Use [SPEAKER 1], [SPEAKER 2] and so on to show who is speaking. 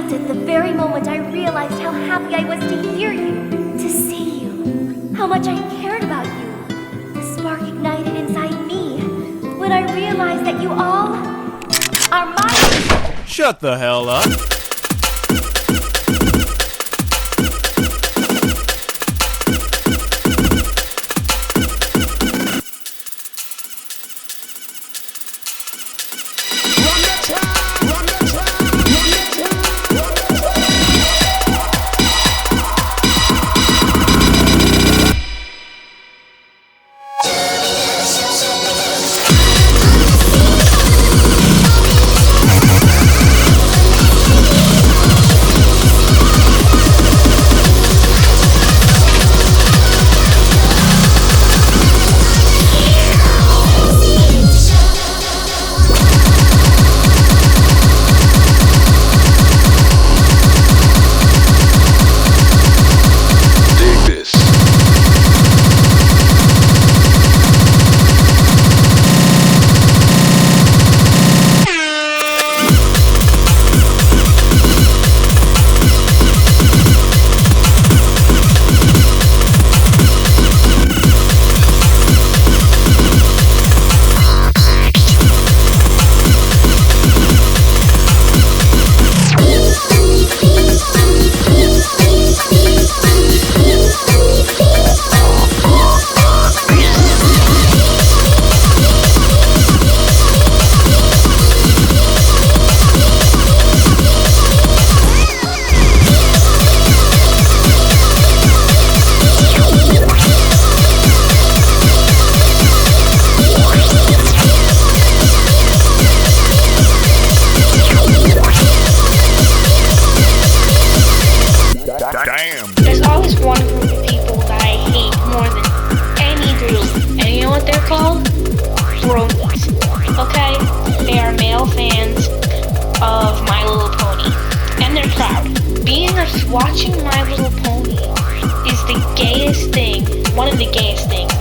[SPEAKER 1] stopped at the very moment I realized how happy I was to hear you, to see you, how much I cared about you. The spark ignited inside me when I realized that you all are mine.
[SPEAKER 2] Shut the hell up.
[SPEAKER 3] There's always one group of people that I hate more than any group, and you know what they're called? Bronies. Okay? They are male fans of My Little Pony, and they're proud. Watching My Little Pony is the gayest thing, one of the gayest things